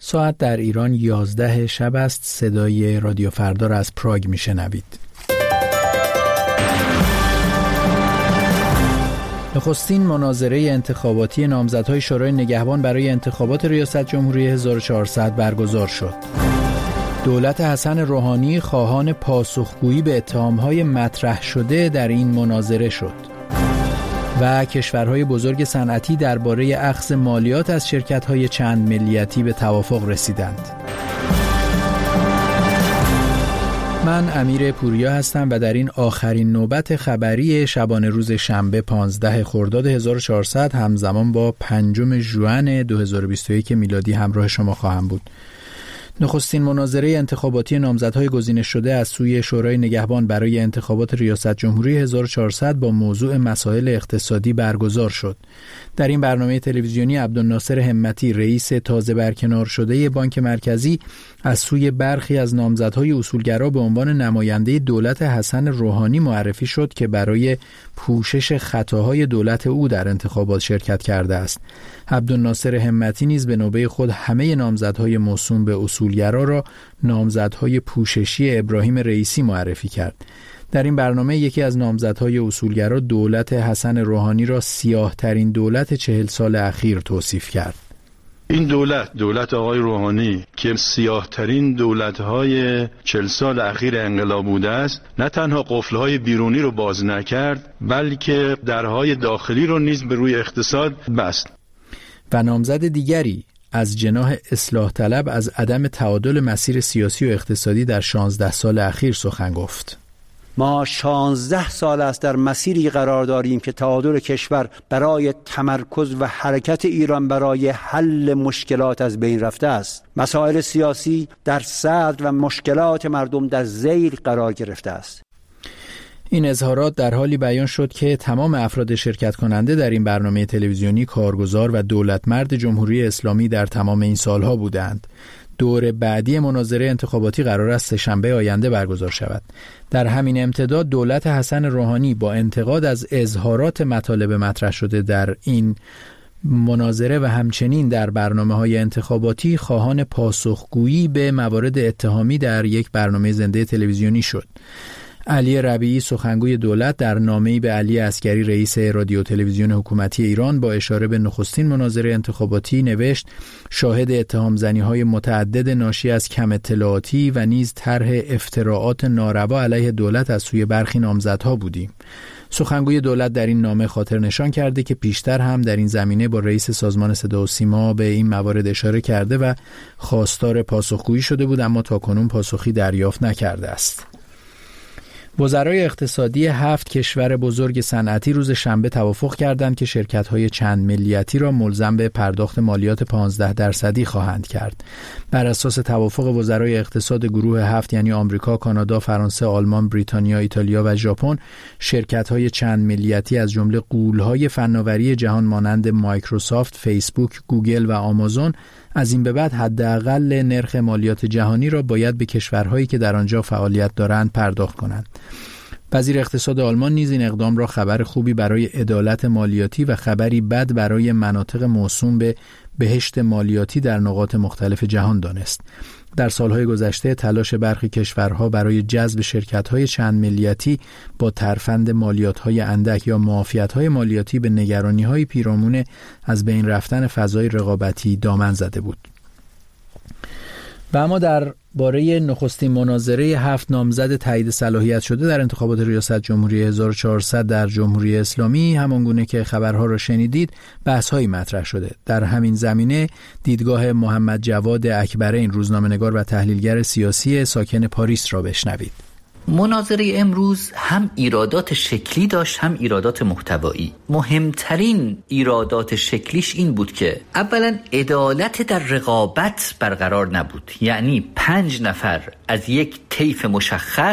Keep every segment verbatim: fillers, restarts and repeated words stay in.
ساعت در ایران یازده شب است. صدای رادیو فردا را از پراگ میشنوید. نخستین مناظره انتخاباتی نامزدهای شورای نگهبان برای انتخابات ریاست جمهوری هزار و چهارصد برگزار شد. دولت حسن روحانی خواهان پاسخگویی به اتهامهای مطرح شده در این مناظره شد. و کشورهای بزرگ صنعتی درباره اخذ مالیات از شرکت‌های چند ملیتی به توافق رسیدند. من امیر پوریا هستم و در این آخرین نوبت خبری شبانه روز شنبه پانزده خرداد هزار و چهارصد همزمان با پنجم ژوئن دو هزار و بیست و یک میلادی همراه شما خواهم بود. نخستین مناظره انتخاباتی نامزدهای گزینش شده از سوی شورای نگهبان برای انتخابات ریاست جمهوری هزار و چهارصد با موضوع مسائل اقتصادی برگزار شد. در این برنامه تلویزیونی عبدالناصر همتی، رئیس تازه برکنار شده بانک مرکزی، از سوی برخی از نامزدهای اصولگرا به عنوان نماینده دولت حسن روحانی معرفی شد که برای پوشش خطاهای دولت او در انتخابات شرکت کرده است. عبدالناصر همتی نیز به نوبه خود همه نامزدهای موسوم به اصولگرا را نامزدهای پوششی ابراهیم رئیسی معرفی کرد. در این برنامه یکی از نامزدهای اصولگرا دولت حسن روحانی را سیاه ترین دولت چهل سال اخیر توصیف کرد. این دولت، دولت آقای روحانی که سیاه ترین دولت‌های چهل سال اخیر انقلاب بوده است، نه تنها قفل‌های بیرونی رو باز نکرد بلکه درهای داخلی رو نیز به روی اقتصاد بست. و نامزد دیگری از جناح اصلاح طلب از عدم تعادل مسیر سیاسی و اقتصادی در شانزده سال اخیر سخن گفت. ما شانزده سال است در مسیری قرار داریم که تعادل کشور برای تمرکز و حرکت ایران برای حل مشکلات از بین رفته است. مسائل سیاسی در صدر و مشکلات مردم در ذیل قرار گرفته است. این اظهارات در حالی بیان شد که تمام افراد شرکت کننده در این برنامه تلویزیونی کارگزار و دولتمرد جمهوری اسلامی در تمام این سالها بودند. دور بعدی مناظره انتخاباتی قرار است سه‌شنبه آینده برگزار شود. در همین امتداد دولت حسن روحانی با انتقاد از اظهارات مطالب مطرح شده در این مناظره و همچنین در برنامه‌های انتخاباتی خواهان پاسخگویی به موارد اتهامی در یک برنامه زنده تلویزیونی شد. علی ربیعی سخنگوی دولت در نامه‌ای به علی عسگری رئیس رادیو تلویزیون حکومتی ایران با اشاره به نخستین مناظره انتخاباتی نوشت: شاهد اتهام زنی‌های متعدد ناشی از کم اطلاعاتی و نیز طرح افتراعات ناروا علیه دولت از سوی برخی نامزدها بودیم. سخنگوی دولت در این نامه خاطر نشان کرده که پیشتر هم در این زمینه با رئیس سازمان صدا و سیما به این موارد اشاره کرده و خواستار پاسخگویی شده بود، اما تاکنون پاسخی دریافت نکرده است. وزرای اقتصادی هفت کشور بزرگ صنعتی روز شنبه توافق کردند که شرکت‌های چند ملیتی را ملزم به پرداخت مالیات پانزده درصدی خواهند کرد. بر اساس توافق وزرای اقتصاد گروه هفت یعنی آمریکا، کانادا، فرانسه، آلمان، بریتانیا، ایتالیا و ژاپن، شرکت‌های چند ملیتی از جمله غول‌های فناوری جهان مانند مایکروسافت، فیسبوک، گوگل و آمازون از این به بعد حداقل نرخ مالیات جهانی را باید به کشورهایی که در آنجا فعالیت دارند پرداخت کنند. وزیر اقتصاد آلمان نیز این اقدام را خبر خوبی برای عدالت مالیاتی و خبری بد برای مناطق موسوم به بهشت مالیاتی در نقاط مختلف جهان دانست. در سالهای گذشته تلاش برخی کشورها برای جذب شرکت‌های چند ملیتی با ترفند مالیات‌های اندک یا معافیت‌های مالیاتی به نگرانی‌های پیرامون از بین رفتن فضای رقابتی دامن زده بود. و اما در باره نخستین مناظره هفت نامزد تایید صلاحیت شده در انتخابات ریاست جمهوری هزار و چهارصد در جمهوری اسلامی، همانگونه که خبرها را شنیدید، بحث‌هایی مطرح شده. در همین زمینه دیدگاه محمد جواد اکبرین، روزنامه‌نگار و تحلیلگر سیاسی ساکن پاریس را بشنوید. مناظره امروز هم ایرادات شکلی داشت هم ایرادات محتوایی. مهمترین ایرادات شکلیش این بود که اولا عدالت در رقابت برقرار نبود، یعنی پنج نفر از یک طیف مشخص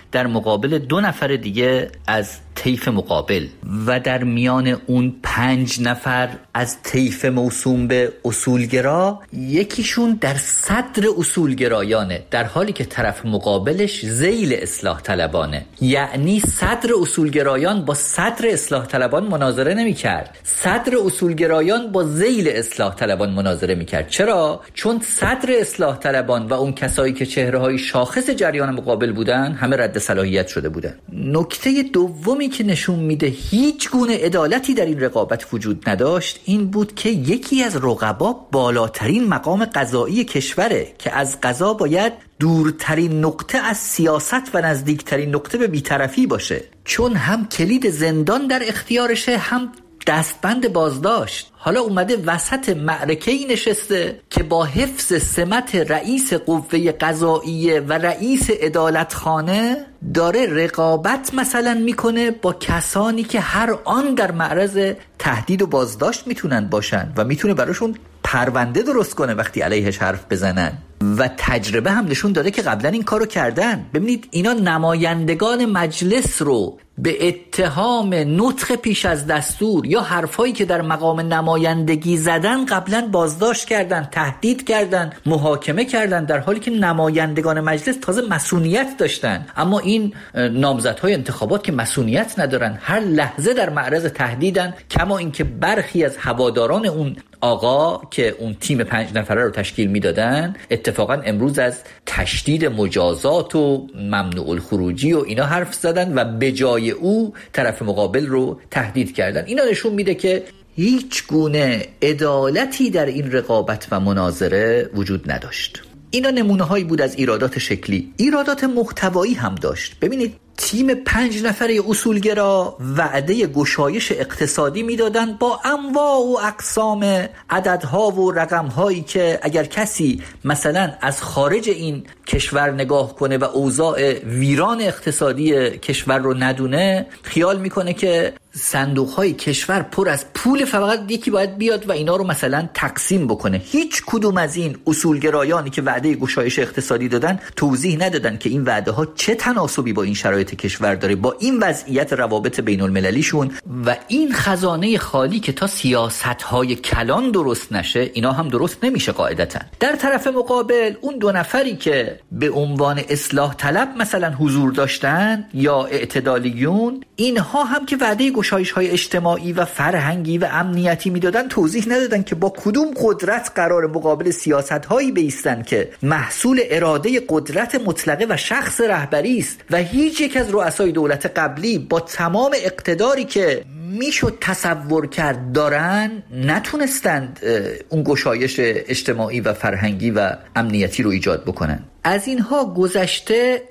در مقابل دو نفر دیگه از طیف مقابل و در میان اون پنج نفر از طیف موسوم به اصولگرا یکیشون در صدر اصولگرایانه، در حالی که طرف مقابلش ذیل اصلاح طلبانه. یعنی صدر اصولگرایان با صدر اصلاح طلبان مناظره نمی کرد، صدر اصولگرایان با ذیل اصلاح طلبان مناظره می کرد. چرا؟ چون صدر اصلاح طلبان و اون کسایی که چهره‌های شاخص جریان مقابل بودن همه رد صلاحیت شده بودن. نکته دومی که نشون میده هیچ گونه عدالتی در این رقابت وجود نداشت این بود که یکی از رقبا بالاترین مقام قضایی کشوره که از قضا باید دورترین نقطه از سیاست و نزدیکترین نقطه به بی‌طرفی باشه، چون هم کلید زندان در اختیارشه هم دستبند بازداشت. حالا اومده وسط معرکه‌ای نشسته که با حفظ سمت رئیس قوه قضاییه و رئیس عدالتخانه داره رقابت مثلا میکنه با کسانی که هر آن در معرض تهدید و بازداشت میتونن باشن و میتونه براشون پرونده درست کنه وقتی علیهش حرف بزنن. و تجربه هم نشون داده که قبلا این کارو کردن. ببینید اینا نمایندگان مجلس رو به اتهام نطق پیش از دستور یا حرفایی که در مقام نمایندگی زدن قبلا بازداشت کردن، تهدید کردن، محاکمه کردن، در حالی که نمایندگان مجلس تازه مسئولیت داشتن. اما این نامزدهای انتخابات که مسئولیت ندارن، هر لحظه در معرض تهدیدن. کما اینکه برخی از هواداران اون آقا که اون تیم پنج نفره رو تشکیل میدادن اتفاقا امروز از تشدید مجازات و ممنوع الخروجی و اینا حرف زدن و به جای او طرف مقابل رو تهدید کردن. اینا نشون میده که هیچ گونه عدالتی در این رقابت و مناظره وجود نداشت. اینا نمونه هایی بود از ایرادات شکلی. ایرادات محتوایی هم داشت. ببینید تیم پنج نفره اصولگرا وعده گشایش اقتصادی میدادن با انواع و اقسام عددها و رقمهایی که اگر کسی مثلا از خارج این کشور نگاه کنه و اوضاع ویران اقتصادی کشور رو ندونه خیال میکنه که صندوق‌های کشور پر از پول، فقط یکی باید بیاد و اینا رو مثلا تقسیم بکنه. هیچ کدوم از این اصولگرایانی که وعده گشایش اقتصادی دادن توضیح ندادن که این وعده ها چه تناسبی با این شرایط کشور داره، با این وضعیت روابط بین المللیشون و این خزانه خالی که تا سیاست‌های کلان درست نشه اینا هم درست نمیشه قاعدتاً. در طرف مقابل اون دو نفری که به عنوان اصلاح طلب مثلا حضور داشتن یا اعتدالیون، اینها هم که وعده گشایش‌های اجتماعی و فرهنگی و امنیتی میدادن توضیح ندادن که با کدوم قدرت قرار مقابل سیاست‌هایی بایستن که محصول اراده قدرت مطلقه و شخص رهبری است و هیچ یک از رؤسای دولت قبلی با تمام اقتداری که میشد تصور کرد دارن نتونستند اون گشایش اجتماعی و فرهنگی و امنیتی رو ایجاد بکنن. از اینها گذشته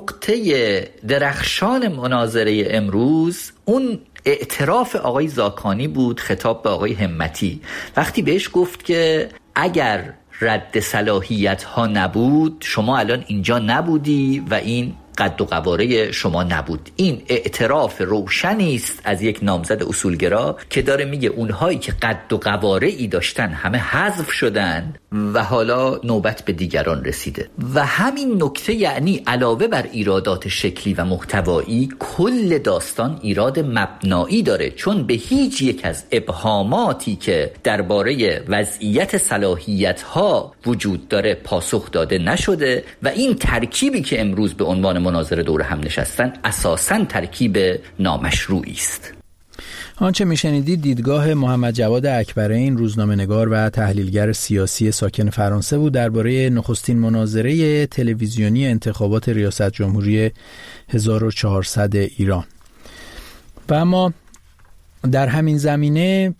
نقطه درخشان مناظره امروز اون اعتراف آقای زاکانی بود خطاب به آقای همتی وقتی بهش گفت که اگر رد صلاحیت ها نبود شما الان اینجا نبودی و این قد و قواره شما نبود. این اعتراف روشنی است از یک نامزد اصولگرا که داره میگه اونهایی که قد و قواره ای داشتن همه حذف شدن و حالا نوبت به دیگران رسیده. و همین نکته یعنی علاوه بر ایرادات شکلی و محتوایی کل داستان ایراد مبنایی داره، چون به هیچ یک از ابهاماتی که درباره وضعیت صلاحیت ها وجود داره پاسخ داده نشده و این ترکیبی که امروز به عنوان مناظره دور هم نشستن اساساً ترکیب نامشروعی است. آنچه میشنیدید دیدگاه محمد جواد اکبرین، روزنامه‌نگار و تحلیلگر سیاسی ساکن فرانسه بود درباره نخستین مناظره تلویزیونی انتخابات ریاست جمهوری هزار و چهارصد ایران. و اما در همین زمینه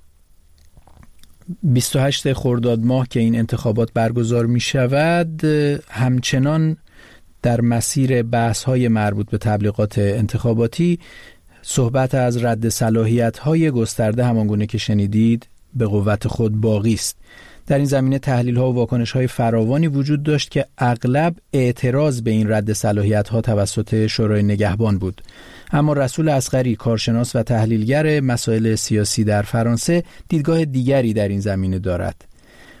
بیست و هشتم خرداد ماه که این انتخابات برگزار می شود همچنان در مسیر بحث‌های مربوط به تبلیغات انتخاباتی صحبت از رد صلاحیت‌های گسترده همانگونه که شنیدید به قوت خود باقی است. در این زمینه تحلیل‌ها و واکنش‌های فراوانی وجود داشت که اغلب اعتراض به این رد صلاحیت‌ها توسط شورای نگهبان بود. اما رسول اصغری، کارشناس و تحلیلگر مسائل سیاسی در فرانسه، دیدگاه دیگری در این زمینه دارد.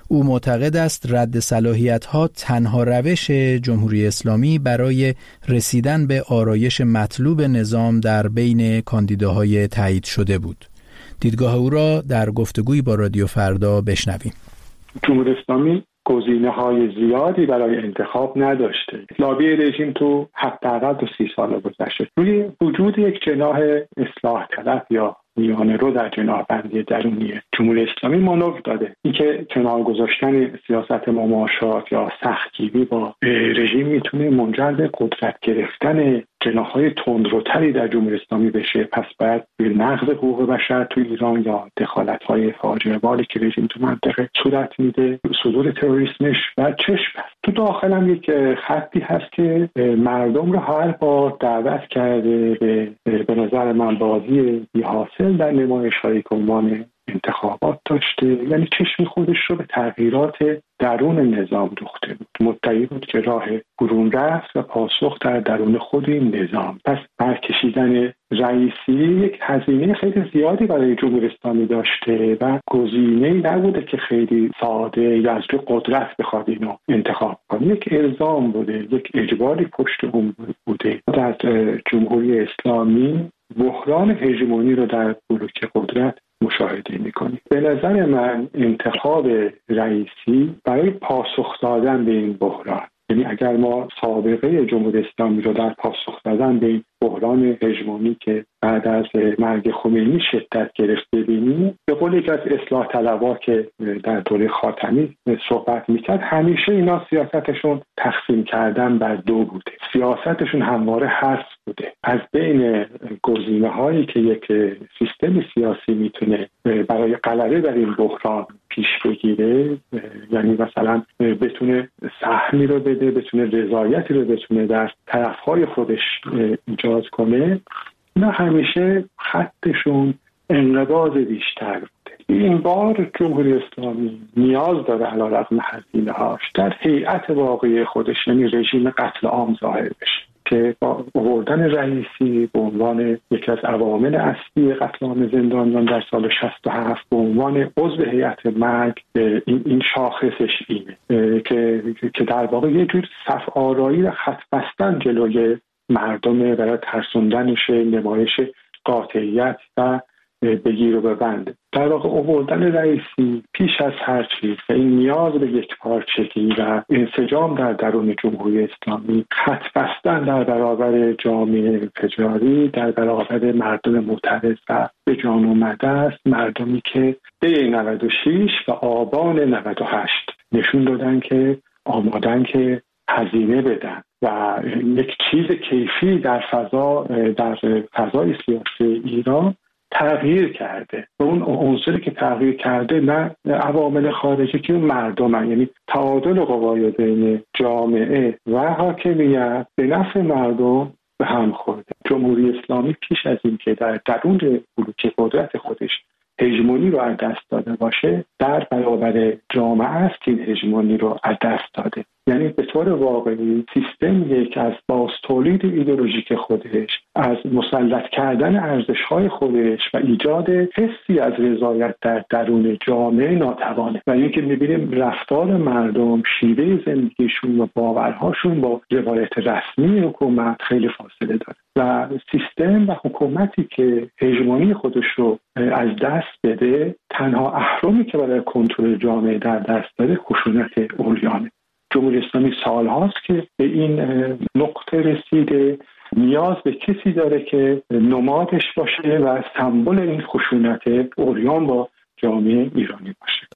او معتقد است رد صلاحیت‌ها تنها روش جمهوری اسلامی برای رسیدن به آرایش مطلوب نظام در بین کاندیداهای تایید شده بود. دیدگاه او را در گفتگویی با رادیو فردا بشنویم. جمهوری اسلامی گزینه‌های زیادی برای انتخاب نداشته. لابی رژیم تو حداقل دو سی سال گذشته روی وجود یک جناح اصلاح طلب یا میانه رو در جناح‌بندی درونی جمهوری اسلامی مانور داده. اینکه کنار گذاشتن سیاست مماشات یا سختگیری با رژیم میتونه منجر به قدرت گرفتن جناح‌های تندروتری در جمهوری اسلامی بشه، پس باید به نقض حقوق بشر تو ایران یا دخالت‌های فاجعه باری که رژیم تو منطقه صورت میده، صدور تروریسمش و چشم است. تو داخل هم یک خطی هست که مردم رو هر بار دعوت کرده به به نظر من بازی بی حاصل در نمایش‌های که عنوان انتخابات داشته، یعنی چشم خودش رو به تغییرات درون نظام دوخته بود. مدعی بود که راه برون رفت و پاسخ در درون خود این نظام. پس برکشیدن رئیسی یک هزینه خیلی زیادی برای جمهوری اسلامی داشته و گزینه‌ای نبوده که خیلی ساده یا از روی قدرت بخواد اینو انتخاب کنه. یک الزام بوده، یک اجباری پشت اون بوده. در جمهوری اسلامی بحران هژمونی رو در بلوک قدرت مشاهده می‌کنیم. به نظر من انتخاب رئیسی برای پاسخ دادن به این بحران، یعنی اگر ما سابقه جمهوری اسلامی رو در پاسخ دادن به این بحران هژمونی که بعد از مرگ خمینی شدت گرفت ببینیم، به قول یکی از اصلاح طلبا که در دوره خاتمی صحبت میکرد، همیشه اینا سیاستشون تقسیم کردن بر دو بوده. سیاستشون همواره حذف بوده. از بین گزینه هایی که یک سیستم سیاسی میتونه برای غلبه بر این بحران پیش بگیره، یعنی مثلا بتونه سهمی رو بده، بتونه رضایتی رو بتونه در طرفهای خودش ایجاد کنه، نه همیشه خطشون انقباض بیشتر بوده. این بار جمهوری اسلامی نیاز داره علیرغم هزینه‌هاش در هیئت واقعی خودش، یعنی رژیم قتل عام ظاهر بشه که با آوردن رئیسی به عنوان یکی از عوامل اصلی قتل عام زندانیان در سال شصت و هفت به عنوان عضو هیئت مرگ این این شاخصش اینه که که در واقع یه جور صف آرایی و خط بستن جلوی مردم برای ترسوندنش، نمایش قاطعیت و بگیر و ببند. در واقع آوردن رئیسی پیش از هر چیز و این نیاز به یک پارچگی و انسجام در درون جمهوری اسلامی، خط بستن در برابر جامعه تجاری، در برابر مردم معترض و به جان اومده است، مردمی که دی نود و شش و آبان نود و هشت نشون دادن که آمادن که هزینه بدن و یک چیز کیفی در فضا در فضای سیاسی ایران تغییر کرده. و اون عنصری که تغییر کرده نه عوامل خارجی که مردم هن. یعنی تعادل قوای بین جامعه و حاکمیت به نفع مردم به هم خورده. جمهوری اسلامی پیش از این که در درون بلوک قدرت خودش هژمونی رو از دست داده باشه، در برابر جامعه است که این هژمونی رو از دست داده. یعنی به طور واقعی سیستم یک از باز تولید ایدئولوژیک خودش، از مسلط کردن ارزش‌های خودش و ایجاد حسی از رضایت در درون جامعه ناتوانه. و اینکه می‌بینیم رفتار مردم، شیوه زندگیشون و باورهاشون با روایت رسمی حکومت خیلی فاصله داره و سیستم و حکومتی که هژمونی خودش رو از دست بده، تنها اهرمی که برای کنترل جامعه در دست داره خشونت عریانه. جمهوری اسلامی سالهاست که به این نقطه رسیده، نیاز به کسی داره که نمادش باشه و سمبل این خشونت عریان با جامعه ایرانی باشه.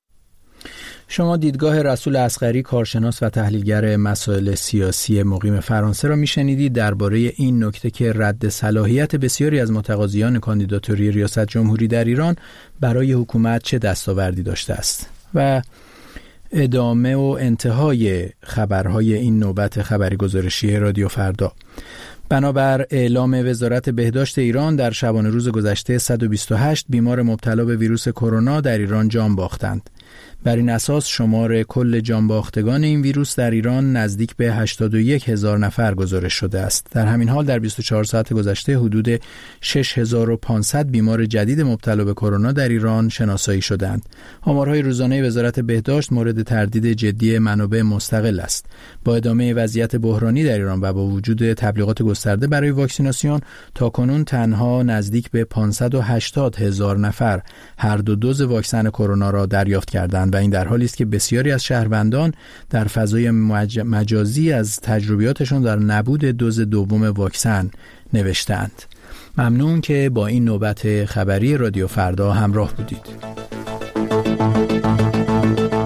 شما دیدگاه رسول اصغری، کارشناس و تحلیلگر مسائل سیاسی مقیم فرانسه را میشنیدید درباره این نکته که رد صلاحیت بسیاری از متقاضیان کاندیداتوری ریاست جمهوری در ایران برای حکومت چه دستاوردی داشته است و ادامه و انتهای خبرهای این نوبت خبری گزارشی رادیو فردا. بنابر اعلام وزارت بهداشت ایران در شبانه روز گذشته صد و بیست و هشت بیمار مبتلا به ویروس کرونا در ایران جان باختند. بر این اساس شمار کل جانباختگان این ویروس در ایران نزدیک به هشتاد و یک هزار نفر گزارش شده است. در همین حال در بیست و چهار ساعت گذشته حدود شش هزار و پانصد بیمار جدید مبتلا به کرونا در ایران شناسایی شدند. آمارهای روزانه وزارت بهداشت مورد تردید جدی منابع مستقل است. با ادامه وضعیت بحرانی در ایران و با وجود تبلیغات گسترده برای واکسیناسیون، تاکنون تنها نزدیک به پانصد و هشتاد هزار نفر هر دو دوز واکسن کرونا را دریافت کردند و این در حالی است که بسیاری از شهروندان در فضای مج... مجازی از تجربیاتشان در نبود دوز دوم واکسن نوشتند. ممنون که با این نوبت خبری رادیو فردا همراه بودید.